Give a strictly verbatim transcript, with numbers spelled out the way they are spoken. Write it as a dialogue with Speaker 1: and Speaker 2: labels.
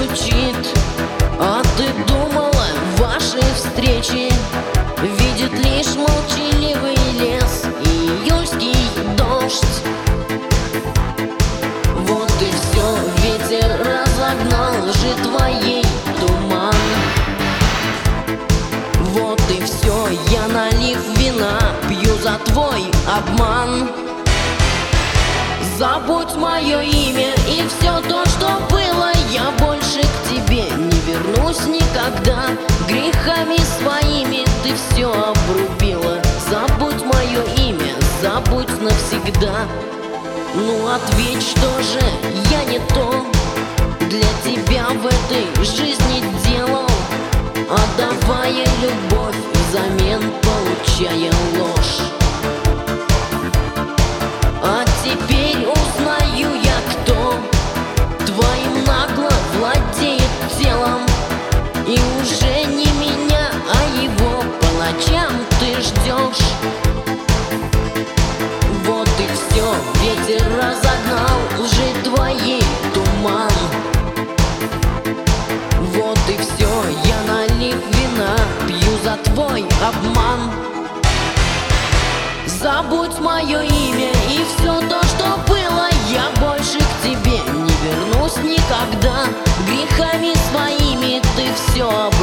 Speaker 1: стучит. А ты думала, ваши встречи видит лишь молчаливый лес и июльский дождь. Вот и все, ветер разогнал лжи твоей туман. Вот и все, я, налив вина, пью за твой обман. Забудь мое имя и все то, что было. Я больше к тебе не вернусь никогда. Грехами своими ты все обрубила. Забудь мое имя, забудь навсегда. Ну ответь, что же я не то для тебя в этой жизни делал, отдавая любовь, взамен получая ложь. А теперь узнаю я, кто твоим нагло владеет телом. И уже не меня, а его по ночам ты ждешь. Вот и все, ветер разогнал лжи твоей туман. Вот и все, я, налив вина, пью за твой обман. Забудь мое имя и все то, что было. Я больше к тебе не вернусь никогда. Грехами своими ты все